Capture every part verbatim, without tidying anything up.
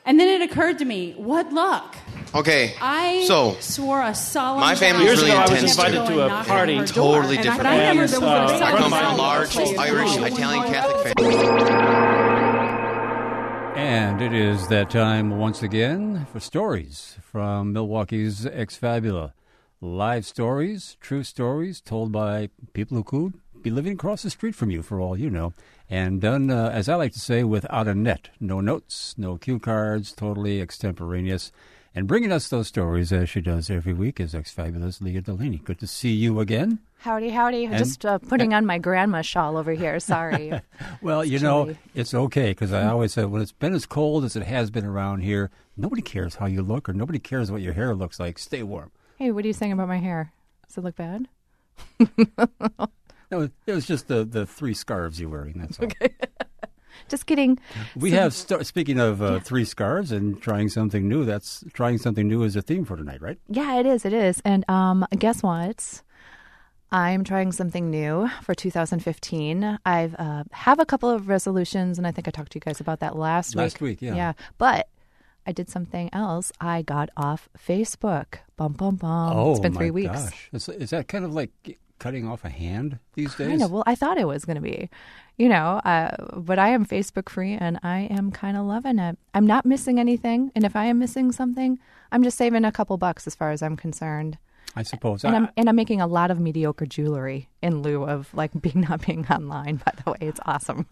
And then it occurred to me, what luck. Okay, I so swore a solemn my family Years really ago, I was intense invited too. to a party. Totally different. I never And, there was uh, a I come from a sound. large Irish, Italian Catholic family. And it is that time once again for stories from Milwaukee's Ex-Fabula. Live stories, true stories told by people who could be living across the street from you for all you know. And done, uh, as I like to say, without a net. No notes, no cue cards, totally extemporaneous. And bringing us those stories, as she does every week, is Ex-Fabulous Leah Delaney. Good to see you again. Howdy, howdy. And, Just uh, putting on my grandma shawl over here. Sorry. Well, you It's know, chilly. it's okay, because I always said when it's been as cold as it has been around here, nobody cares how you look or nobody cares what your hair looks like. Stay warm. Hey, what are you saying about my hair? Does it look bad? No, it was just the, the three scarves you're wearing, that's all. Okay. Just kidding. We So- have, st- speaking of uh, three scarves and trying something new, that's trying something new is a theme for tonight, right? Yeah, it is. It is. And um, guess what? I'm trying something new for two thousand fifteen. I've uh, have a couple of resolutions, and I think I talked to you guys about that last week. Last week, yeah. Yeah, but I did something else. I got off Facebook. Bum, bum, bum. Oh, it's been three my weeks. gosh. Is, is that kind of like cutting off a hand these days? Kind of. Well, I thought it was going to be, you know, uh, but I am Facebook free and I am kind of loving it. I'm not missing anything. And if I am missing something, I'm just saving a couple bucks as far as I'm concerned. I suppose. And I, I'm, and I'm making a lot of mediocre jewelry in lieu of like being not being online, by the way. It's awesome.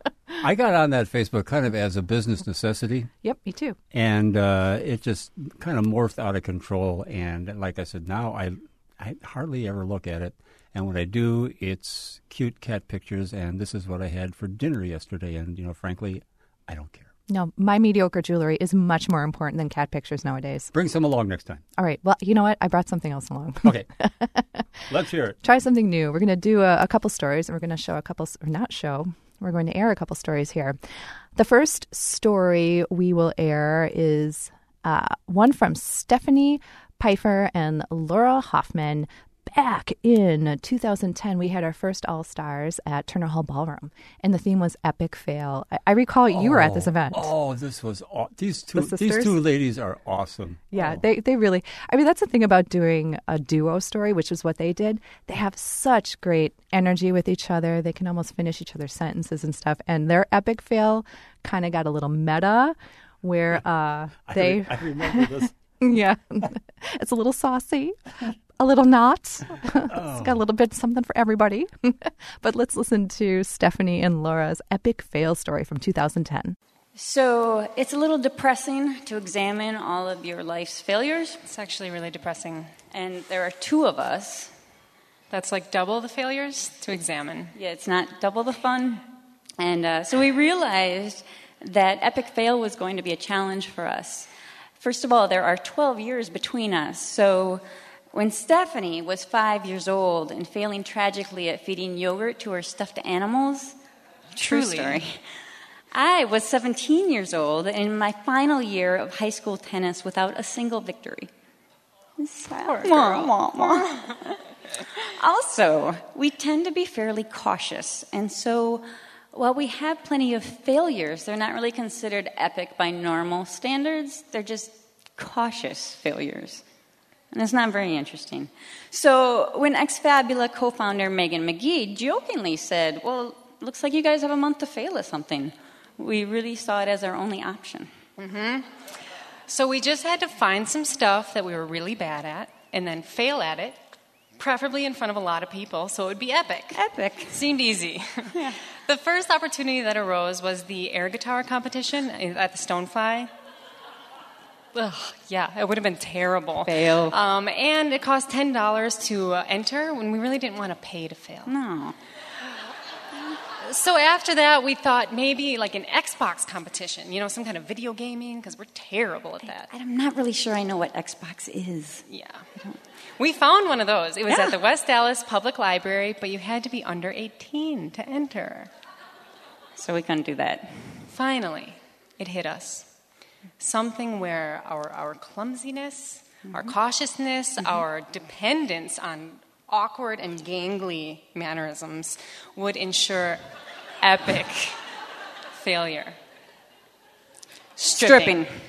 I got on that Facebook kind of as a business necessity. Yep, me too. And uh, it just kind of morphed out of control. And like I said, now I, I hardly ever look at it. And when I do, it's cute cat pictures. And this is what I had for dinner yesterday. And, you know, frankly, I don't care. No, my mediocre jewelry is much more important than cat pictures nowadays. Bring some along next time. All right. Well, you know what? I brought something else along. Okay. Let's hear it. Try something new. We're going to do a, a couple stories, and we're going to show a couple, or not show, we're going to air a couple stories here. The first story we will air is uh, one from Stephanie Pfeiffer and Laura Hoffman. Back in two thousand ten, we had our first All-Stars at Turner Hall Ballroom, and the theme was Epic Fail. I, I recall you were at this event. Oh, this was aw- these two. The These sisters? two ladies are awesome. Yeah, Oh. they they really, I mean, that's the thing about doing a duo story, which is what they did. They have such great energy with each other. They can almost finish each other's sentences and stuff. And their Epic Fail kind of got a little meta where uh, I they, re- I remember this. yeah, it's a little saucy. A little not. Oh. It's got a little bit something for everybody. But let's listen to Stephanie and Laura's epic fail story from two thousand ten. So it's a little depressing to examine all of your life's failures. It's actually really depressing. And there are two of us. That's like double the failures to examine. Yeah, it's not double the fun. And uh, so we realized that epic fail was going to be a challenge for us. First of all, there are twelve years between us. So when Stephanie was five years old and failing tragically at feeding yogurt to her stuffed animals, true Truly. story, I was seventeen years old and in my final year of high school tennis without a single victory. Poor Wah, wah, wah. Also, we tend to be fairly cautious, and so while we have plenty of failures, they're not really considered epic by normal standards. They're just cautious failures. And it's not very interesting. So when Ex-Fabula co-founder Megan McGee jokingly said, well, looks like you guys have a month to fail at something, we really saw it as our only option. Mm-hmm. So we just had to find some stuff that we were really bad at and then fail at it, preferably in front of a lot of people, so it would be epic. Epic. Seemed easy. Yeah. The first opportunity that arose was the air guitar competition at the Stonefly. Ugh, yeah, it would have been terrible. Fail. Um, and it cost ten dollars to uh, enter when we really didn't want to pay to fail. No. So after that, we thought maybe like an Xbox competition, you know, some kind of video gaming, because we're terrible at that. I'm not really sure I know what Xbox is. Yeah. We found one of those. It was Yeah. at the West Dallas Public Library, but you had to be under eighteen to enter. So we couldn't do that. Finally, it hit us. Something where our, our clumsiness, mm-hmm. our cautiousness, mm-hmm. our dependence on awkward and gangly mannerisms would ensure epic failure. Stripping. Stripping.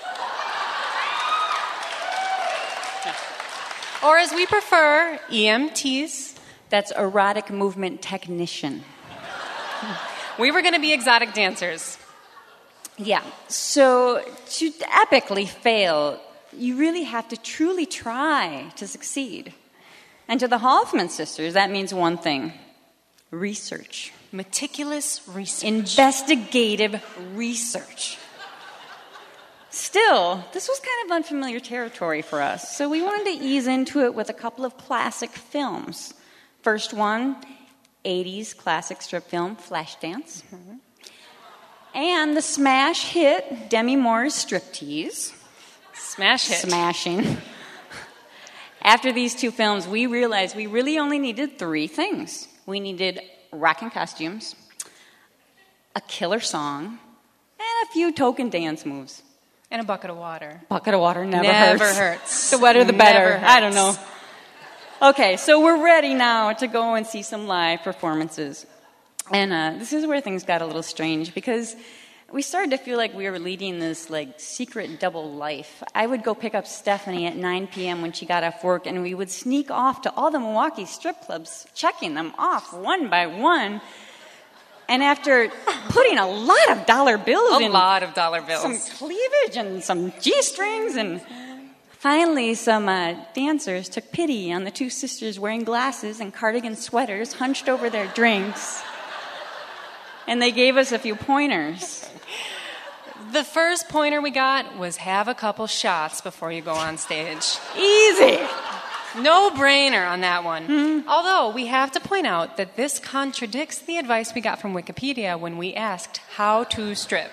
Or as we prefer, E M Ts. That's erotic movement technician. We were going to be exotic dancers. Yeah. So to epically fail, you really have to truly try to succeed. And to the Hoffman sisters, that means one thing: research. Meticulous research. Investigative research. Still, this was kind of unfamiliar territory for us, so we wanted to ease into it with a couple of classic films. First one, eighties classic strip film, Flashdance. Mm-hmm. And the smash hit, Demi Moore's Striptease. Smash hit. Smashing. After these two films, we realized we really only needed three things. We needed rocking costumes, a killer song, and a few token dance moves. And a bucket of water. Bucket of water never, Never hurts. hurts. The wetter, the better. Never I don't hurts. know. Okay, so we're ready now to go and see some live performances. And uh, this is where things got a little strange because we started to feel like we were leading this like secret double life. I would go pick up Stephanie at nine p.m. when she got off work, and we would sneak off to all the Milwaukee strip clubs, checking them off one by one. And after putting a lot of dollar bills A in, lot of dollar bills. some cleavage and some G-strings, and finally some uh, dancers took pity on the two sisters wearing glasses and cardigan sweaters hunched over their drinks. And they gave us a few pointers. The first pointer we got was have a couple shots before you go on stage. Easy. No brainer on that one. Mm-hmm. Although we have to point out that this contradicts the advice we got from Wikipedia when we asked how to strip.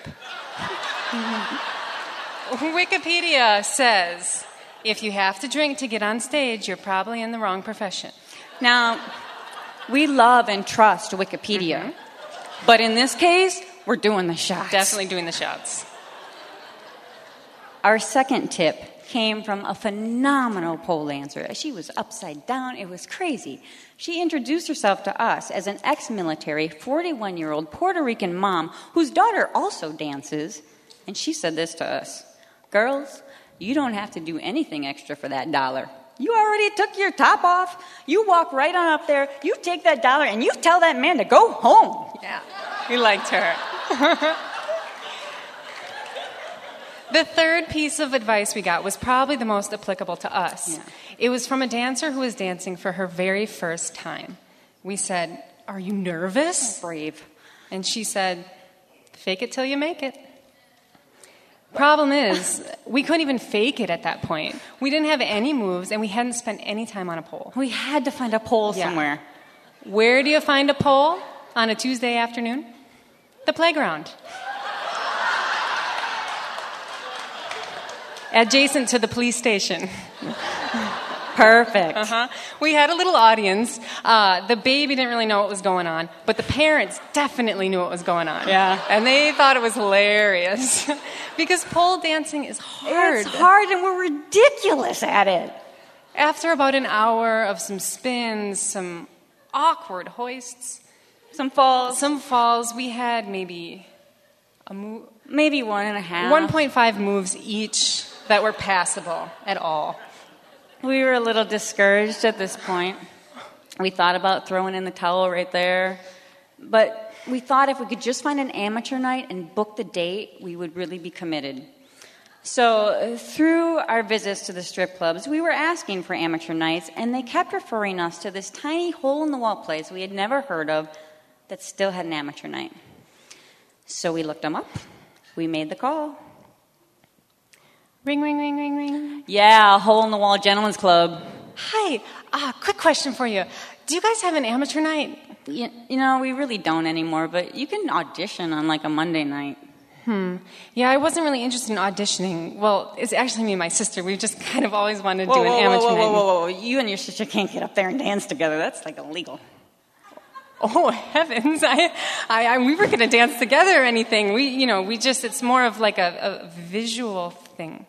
Wikipedia says if you have to drink to get on stage, you're probably in the wrong profession. Now, we love and trust Wikipedia. Mm-hmm. But in this case, we're doing the shots. Definitely doing the shots. Our second tip came from a phenomenal pole dancer. She was upside down. It was crazy. She introduced herself to us as an ex-military, forty-one-year-old Puerto Rican mom whose daughter also dances. And she said this to us: girls, you don't have to do anything extra for that dollar. You already took your top off. You walk right on up there. You take that dollar and you tell that man to go home. Yeah, we liked her. The third piece of advice we got was probably the most applicable to us. Yeah. It was from a dancer who was dancing for her very first time. We said, "Are you nervous?" Brave. And she said, "Fake it till you make it." Problem is, we couldn't even fake it at that point. We didn't have any moves, and we hadn't spent any time on a pole. We had to find a pole Yeah. somewhere. Where do you find a pole on a Tuesday afternoon? The playground. Adjacent to the police station. Perfect. Uh-huh. We had a little audience. Uh, the baby didn't really know what was going on, but the parents definitely knew what was going on. Yeah. And they thought it was hilarious. Because pole dancing is hard. It's hard, and we're ridiculous at it. After about an hour of some spins, some awkward hoists, Some falls. some falls, we had maybe a move. Maybe one and a half. one point five moves each that were passable at all. We were a little discouraged at this point. We thought about throwing in the towel right there. But we thought if we could just find an amateur night and book the date, we would really be committed. So uh, through our visits to the strip clubs, we were asking for amateur nights, and they kept referring us to this tiny hole-in-the-wall place we had never heard of that still had an amateur night. So we looked them up. We made the call. Ring, ring, ring, ring, ring. Yeah, hole-in-the-wall gentlemen's club. Hi, uh, quick question for you. Do you guys have an amateur night? You, you know, we really don't anymore, but you can audition on like a Monday night. Hmm. Yeah, I wasn't really interested in auditioning. Well, it's actually me and my sister. We've just kind of always wanted to Whoa, do an whoa, amateur whoa, night. whoa, whoa, whoa, whoa. You and your sister can't get up there and dance together. That's like illegal. Oh, heavens. I, I, I we were going to dance together or anything. We, you know, we just, it's more of like a, a visual thing.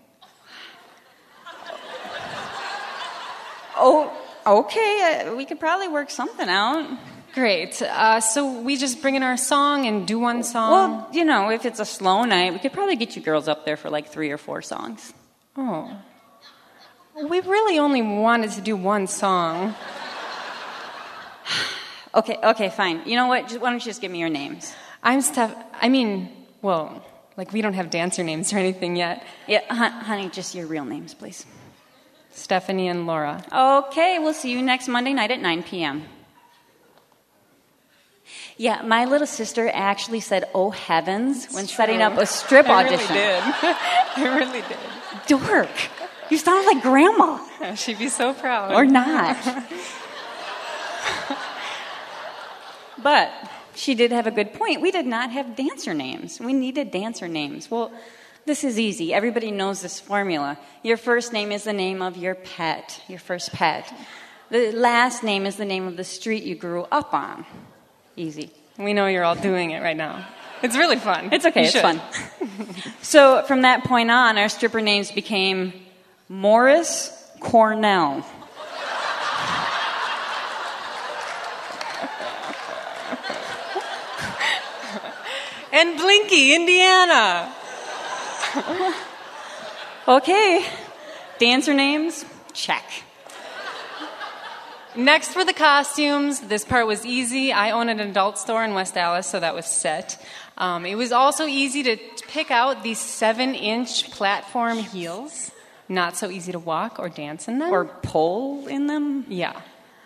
Oh, okay. Uh, we could probably work something out. Great. Uh, so we just bring in our song and do one song? Well, you know, if it's a slow night, we could probably get you girls up there for like three or four songs. Oh. We really only wanted to do one song. Okay, okay, fine. You know what? Just, why don't you just give me your names? I'm Steph. I mean, well, like we don't have dancer names or anything yet. Yeah, hon- honey, just your real names, please. Stephanie and Laura. Okay, we'll see you next Monday night at nine p.m. Yeah, my little sister actually said, "Oh heavens," when setting up a strip I audition. really did. I really did. Dork, you sound like grandma. She'd be so proud. Or not. But she did have a good point. We did not have dancer names. We needed dancer names. Well, this is easy. Everybody knows this formula. Your first name is the name of your pet, your first pet. The last name is the name of the street you grew up on. Easy. We know you're all doing it right now. It's really fun. It's okay. You It's should. fun. So from that point on, our stripper names became Morris Cornell. And Blinky, Indiana. Okay. Dancer names? Check. Next were the costumes. This part was easy. I own an adult store in West Dallas, so that was set. Um, it was also easy to pick out these seven-inch platform heels. Not so easy to walk or dance in them. Or pole in them? Yeah.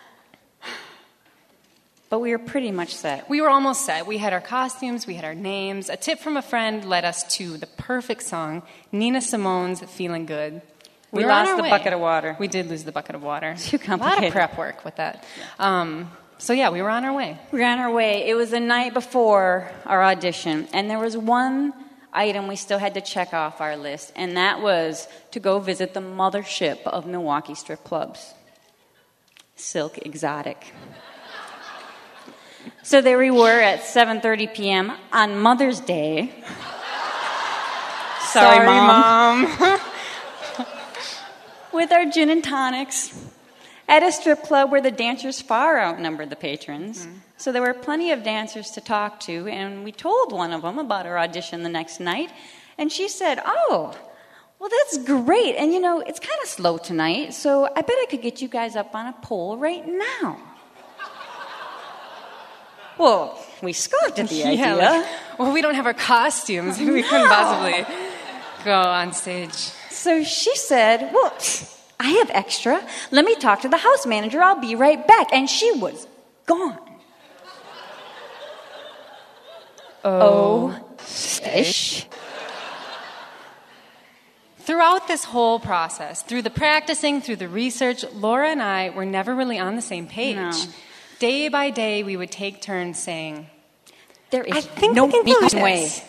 But we were pretty much set. We were almost set. We had our costumes, we had our names. A tip from a friend led us to the perfect song, Nina Simone's Feeling Good. We were on lost our the way. bucket of water. We did lose the bucket of water. Too A lot complicated. of prep work with that. Um, so yeah, we were on our way. We were on our way. It was the night before our audition, and there was one item we still had to check off our list, and that was to go visit the mothership of Milwaukee strip clubs, Silk Exotic. So there we were at seven thirty p.m. on Mother's Day. Sorry, Sorry, Mom. Mom. With our gin and tonics at a strip club where the dancers far outnumbered the patrons. Mm-hmm. So there were plenty of dancers to talk to, and we told one of them about our audition the next night, and she said, "Oh, well, that's great, and you know, it's kind of slow tonight, so I bet I could get you guys up on a pole right now." Well, we scoffed at the Yeah, idea. like, well, we don't have our costumes. We couldn't possibly go on stage. So she said, "Well, I have extra. Let me talk to the house manager. I'll be right back." And she was gone. Oh, fish. Throughout this whole process, through the practicing, through the research, Laura and I were never really on the same page. No. Day by day, we would take turns saying, There is I think no we can do beacon way. this.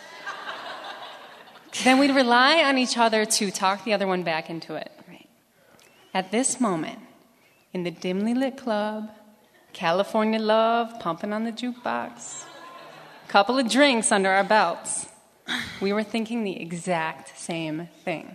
Then we'd rely on each other to talk the other one back into it. Right. At this moment, in the dimly lit club, California love pumping on the jukebox, couple of drinks under our belts, we were thinking the exact same thing.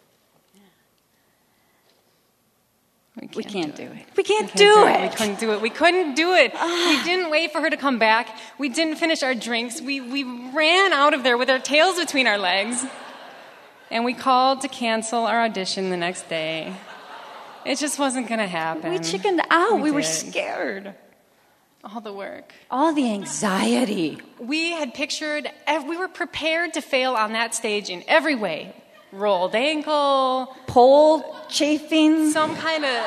We can't do it. We We can't couldn't do We it. couldn't do it. We couldn't do it. We didn't wait for her to come back. We didn't finish our drinks. We, we ran out of there with our tails between our legs. And we called to cancel our audition the next day. It just wasn't going to happen. We chickened out. We We, were did. scared. All the work. All the anxiety. We had pictured, we were prepared to fail on that stage in every way. Rolled ankle, Pole chafing. some kind of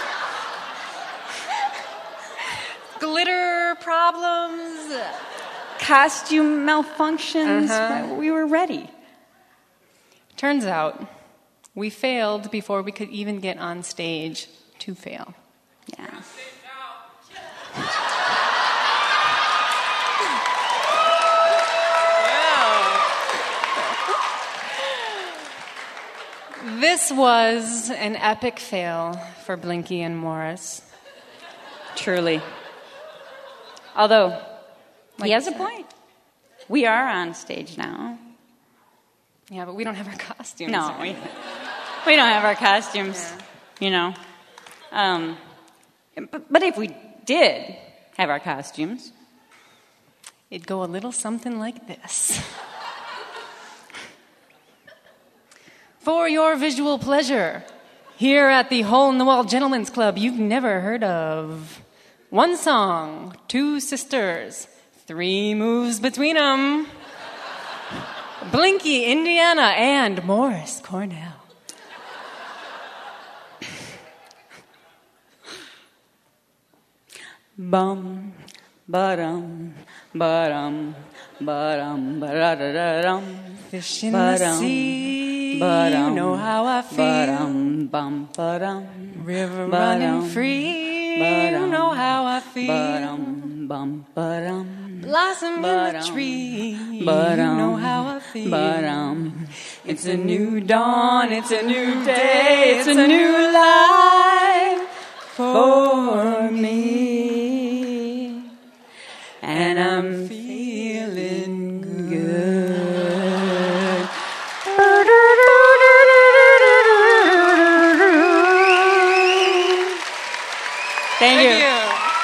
glitter problems. Costume malfunctions. Uh-huh. We were ready. Turns out, we failed before we could even get on stage to fail. Yeah. This was an epic fail for Blinky and Morris. Truly. Although, Like he has you a said. point. We are on stage now. Yeah, but we don't have our costumes. No, we, we don't have our costumes, Yeah. you know. Um, but, but if we did have our costumes. It'd go a little something like this. For your visual pleasure, here at the Hole in the Wall Gentlemen's Club, you've never heard of one song, two sisters, three moves between them, Blinky, Indiana, and Morris Cornell. Bum, ba-dum, ba-dum, ba-dum, ba-da-da-da-dum. Fish in Ba-dum, the sea, ba-dum, you know how I feel. Ba-dum, bum, ba-dum, River ba-dum, running free, you ba-dum, know how I feel. ba-dum, bum, ba-dum, Blossom in the ba-dum, tree, you ba-dum, know how I feel. ba-dum. It's a new dawn, it's a new day, it's a new life for me. And I'm feeling good. Thank you. Thank you.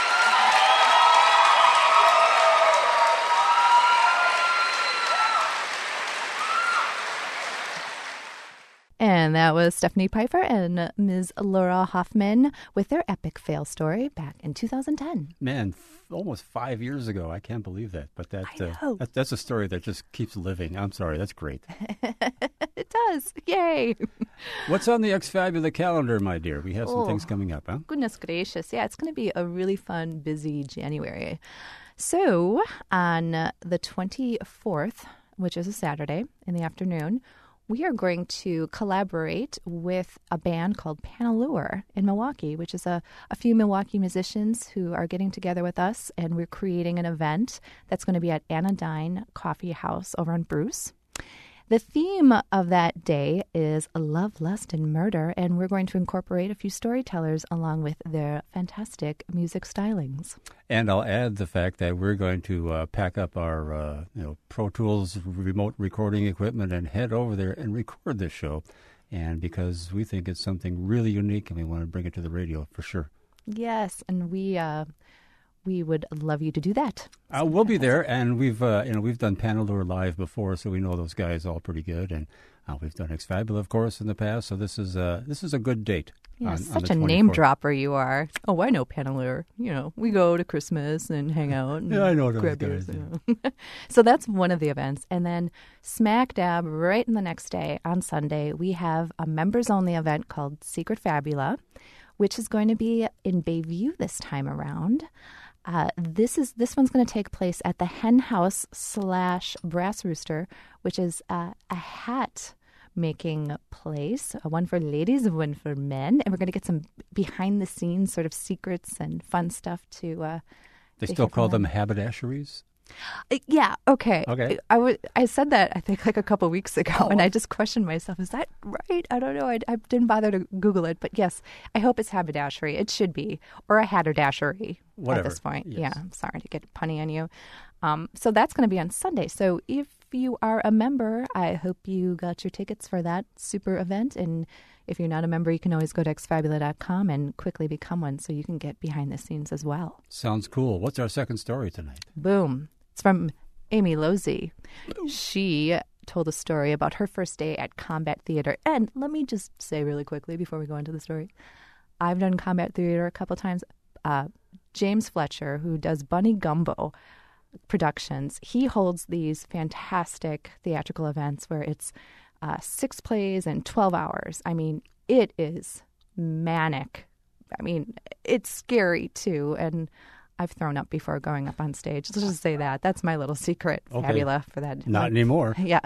And that was Stephanie Pfeiffer and Miz Laura Hoffman with their epic fail story back in two thousand ten. Man, f- almost five years ago. I can't believe that. But that, I know. uh, that that's a story that just keeps living. I'm sorry. That's great. It does. Yay. What's on the X-Fabula calendar, my dear? We have some Oh. things coming up, huh? Goodness gracious. Yeah, it's going to be a really fun, busy January. So on uh, the twenty-fourth, which is a Saturday in the afternoon, we are going to collaborate with a band called Panalure in Milwaukee, which is a, a few Milwaukee musicians who are getting together with us, and we're creating an event that's going to be at Anodyne Coffee House over on Bruce. The theme of that day is love, lust, and murder, and we're going to incorporate a few storytellers along with their fantastic music stylings. And I'll add the fact that we're going to uh, pack up our uh, you know Pro Tools remote recording equipment and head over there and record this show. And because we think it's something really unique and we want to bring it to the radio for sure. Yes, and we uh, we would love you to do that. Uh, we'll be there, and we've uh, you know we've done Panalure live before, so we know those guys all pretty good. And uh, we've done X-Fabula, of course, in the past. So this is uh, this is a good date. Yeah, on, on such the a name twenty-fourth. dropper you are. Oh, I know Panalure. You know, we go to Christmas and hang out. And Yeah, I know those grab guys, beers, you know. So that's one of the events. And then smack dab right in the next day on Sunday, we have a members-only event called Secret Fabula, which is going to be in Bayview this time around. Uh, this is this one's going to take place at the Hen House slash Brass Rooster, which is uh, a hat making place, uh, one for ladies, one for men, and we're going to get some behind the scenes sort of secrets and fun stuff to. Uh, They to still hear from call them haberdasheries? Uh, Yeah. Okay. Okay. I, I, w- I said that I think like a couple weeks ago, and I just questioned myself: is that right? I don't know. I, I didn't bother to Google it, but yes, I hope it's haberdashery. It should be, or a hatterdashery Whatever. at this point. Yes. Yeah. I'm sorry to get punny on you. Um, so that's going to be on Sunday. So if you are a member, I hope you got your tickets for that super event. And if you're not a member, you can always go to x fabula dot com and quickly become one, so you can get behind the scenes as well. Sounds cool. What's our second story tonight? Boom. It's from Amy Losey. She told a story about her first day at Combat Theater. And let me just say really quickly before we go into the story, I've done Combat Theater a couple times. Uh, James Fletcher, who does Bunny Gumbo Productions, he holds these fantastic theatrical events where it's uh, six plays in twelve hours. I mean, it is manic. I mean, it's scary too. And I've thrown up before going up on stage. Let's just say that. That's my little secret, Okay. Fabula, for that. Not anymore. Yeah.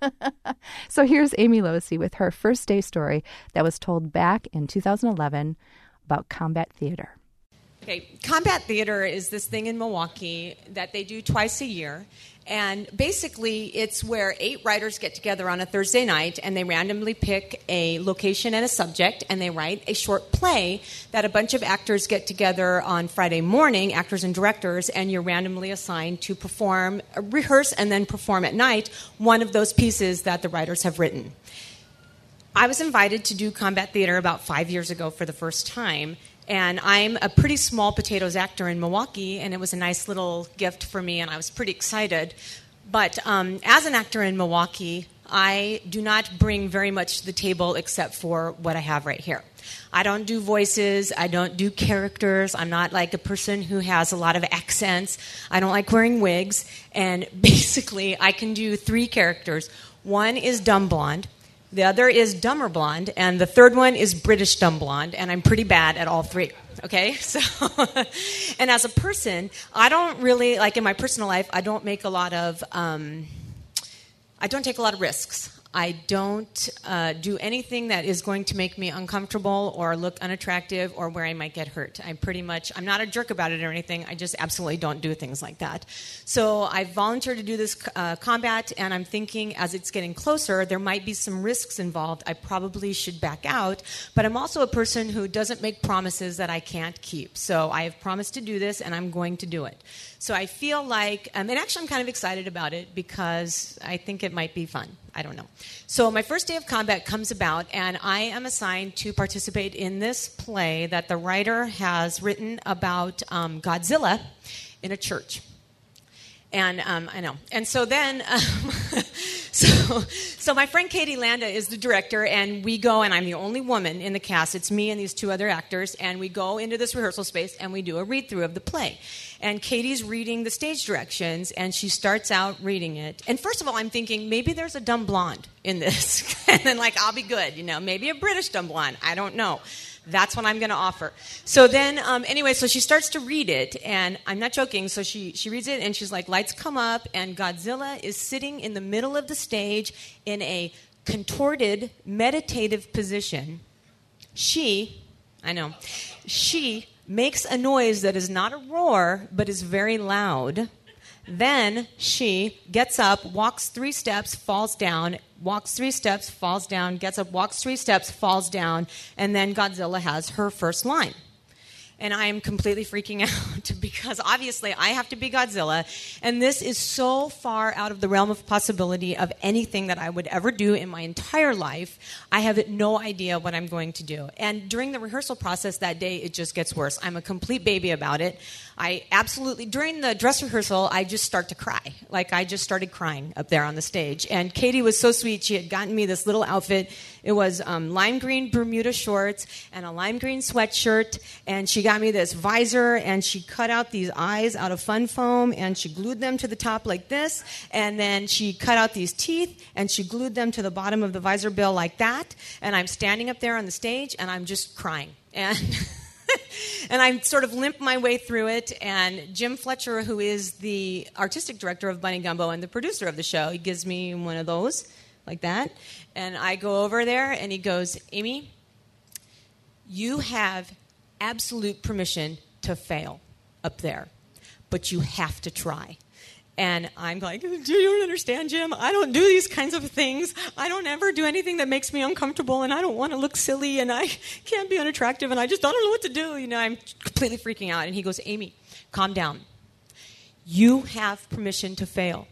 So here's Amy Losey with her first day story that was told back in two thousand eleven about Combat Theater. Okay, Combat Theater is this thing in Milwaukee that they do twice a year. And basically, it's where eight writers get together on a Thursday night and they randomly pick a location and a subject and they write a short play that a bunch of actors get together on Friday morning, actors and directors, and you're randomly assigned to perform, rehearse, and then perform at night one of those pieces that the writers have written. I was invited to do Combat Theater about five years ago for the first time, And I'm a pretty small potatoes actor in Milwaukee, and it was a nice little gift for me, and I was pretty excited. But um, as an actor in Milwaukee, I do not bring very much to the table except for what I have right here. I don't do voices. I don't do characters. I'm not like a person who has a lot of accents. I don't like wearing wigs. And basically, I can do three characters. One is dumb blonde. The other is dumber blonde. And the third one is British dumb blonde. And I'm pretty bad at all three. Okay? So, and as a person, I don't really, like in my personal life, I don't make a lot of... Um, I don't take a lot of risks. I don't uh, do anything that is going to make me uncomfortable or look unattractive or where I might get hurt. I'm pretty much, I'm not a jerk about it or anything. I just absolutely don't do things like that. So I volunteered to do this uh, combat, and I'm thinking as it's getting closer, there might be some risks involved. I probably should back out. But I'm also a person who doesn't make promises that I can't keep. So I have promised to do this, and I'm going to do it. So I feel like, um, and actually I'm kind of excited about it because I think it might be fun. I don't know. So my first day of combat comes about, and I am assigned to participate in this play that the writer has written about um, Godzilla in a church. And um, I know. And so then, um, so so my friend Katie Landa is the director, and we go, and I'm the only woman in the cast. It's me and these two other actors, and we go into this rehearsal space, and we do a read-through of the play. And Katie's reading the stage directions, and she starts out reading it. And first of all, I'm thinking, maybe there's a dumb blonde in this. And then, like, I'll be good, you know. Maybe a British dumb blonde. I don't know. That's what I'm going to offer. So then, um, anyway, so she starts to read it, and I'm not joking. So she, she reads it, and she's like, lights come up, and Godzilla is sitting in the middle of the stage in a contorted, meditative position. She, I know, she makes a noise that is not a roar, but is very loud. Then she gets up, walks three steps, falls down, walks three steps, falls down, gets up, walks three steps, falls down, and then Godzilla has her first line. And I am completely freaking out because obviously I have to be Godzilla, and this is so far out of the realm of possibility of anything that I would ever do in my entire life. I have no idea what I'm going to do. And during the rehearsal process that day, it just gets worse. I'm a complete baby about it. I absolutely, during the dress rehearsal, I just start to cry. Like, I just started crying up there on the stage. And Katie was so sweet. She had gotten me this little outfit. It was um, lime green Bermuda shorts and a lime green sweatshirt. And she got me this visor, and she cut out these eyes out of fun foam, and she glued them to the top like this. And then she cut out these teeth, and she glued them to the bottom of the visor bill like that. And I'm standing up there on the stage, and I'm just crying. And... And I sort of limp my way through it, and Jim Fletcher, who is the artistic director of Bunny Gumbo and the producer of the show, he gives me one of those, like that, and I go over there, and he goes, Amy, you have absolute permission to fail up there, but you have to try. And I'm like, you don't understand, Jim. I don't do these kinds of things. I don't ever do anything that makes me uncomfortable, and I don't want to look silly, and I can't be unattractive, and I just don't know what to do. You know, I'm completely freaking out. And he goes, Amy, calm down. You have permission to fail,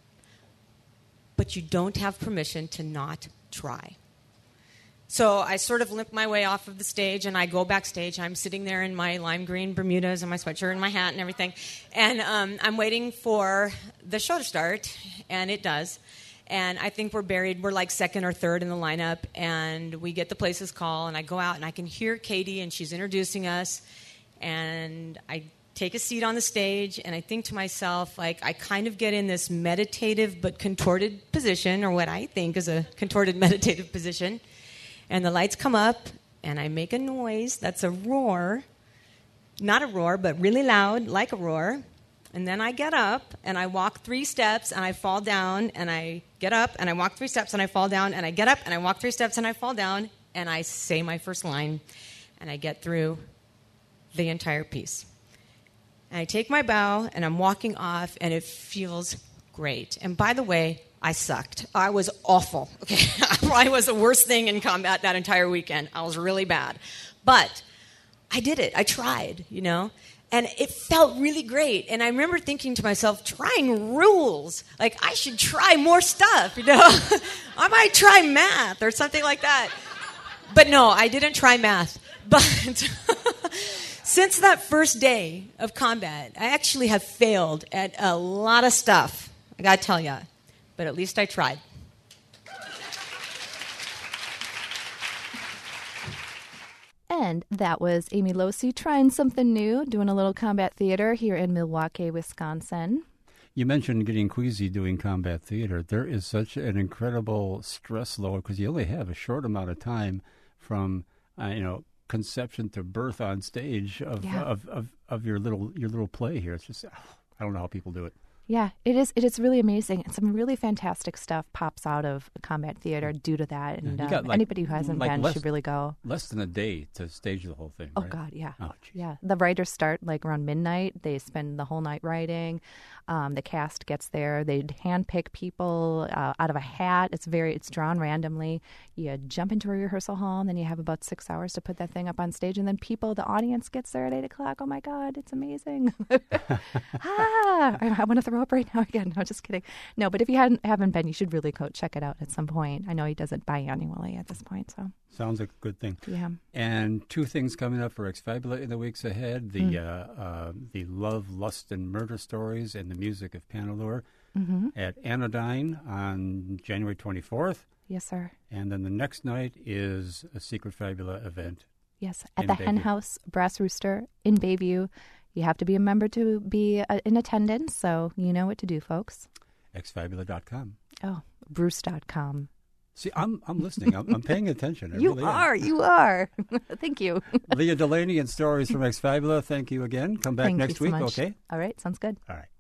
but you don't have permission to not try. So I sort of limp my way off of the stage, and I go backstage. I'm sitting there in my lime green Bermudas and my sweatshirt and my hat and everything. And um, I'm waiting for the show to start, and it does. And I think we're buried. We're like second or third in the lineup, and we get the places call, and I go out, and I can hear Katie, and she's introducing us. And I take a seat on the stage, and I think to myself, like, I kind of get in this meditative but contorted position, or what I think is a contorted meditative position. And the lights come up, and I make a noise that's a roar. Not a roar, but really loud, like a roar. And then I get up, and I walk three steps, and I fall down, and I get up, and I walk three steps, and I fall down, and I get up, and I walk three steps, and I fall down, and I say my first line, and I get through the entire piece. And I take my bow, and I'm walking off, and it feels great. And by the way, I sucked. I was awful. Okay, I probably was the worst thing in combat that entire weekend. I was really bad. But I did it. I tried, you know. And it felt really great. And I remember thinking to myself, trying rules. Like, I should try more stuff, you know. I might try math or something like that. But no, I didn't try math. But Since that first day of combat, I actually have failed at a lot of stuff, I gotta tell you. But at least I tried. And that was Amy Losi trying something new, doing a little combat theater here in Milwaukee, Wisconsin. You mentioned getting queasy doing combat theater. There is such an incredible stress load because you only have a short amount of time from, uh, you know, conception to birth on stage of, Yeah. of, of, of your little your little play here. It's just, oh, I don't know how people do it. Yeah, it is. It is really amazing, and some really fantastic stuff pops out of combat theater due to that. And Yeah, you um, got, like- anybody who hasn't like been less- should really go. Less than a day to stage the whole thing. Oh right? God, yeah, Oh, geez. yeah. The writers start like around midnight. They spend the whole night writing. Um, the cast gets there. They handpick people uh, out of a hat. It's very. It's drawn randomly. You jump into a rehearsal hall, and then you have about six hours to put that thing up on stage. And then people, the audience gets there at eight o'clock. Oh my God, it's amazing! ah, I, I want to throw up right now again. No, just kidding. No, but if you hadn't haven't been, you should really go check it out at some point. I know he does it biannually at this point. So Sounds like a good thing. yeah. And two things coming up for Ex Fabula in the weeks ahead: the Mm. uh, uh, the love, lust, and murder stories, and the music of Panalure Mm-hmm. at Anodyne on January twenty-fourth. Yes, sir. And then the next night is a Secret Fabula event. Yes, at In the Hen Bayview. House Brass Rooster in Bayview. You have to be a member to be uh, in attendance, so you know what to do, folks. X Fabula dot com. Oh, Bruce dot com. See, I'm I'm listening. I'm, I'm paying attention. I You really are, am. you are. Thank you. Leah Delaney and Stories from Ex Fabula. Thank you again. Come back Thank next you so week, much. okay? All right, sounds good. All right.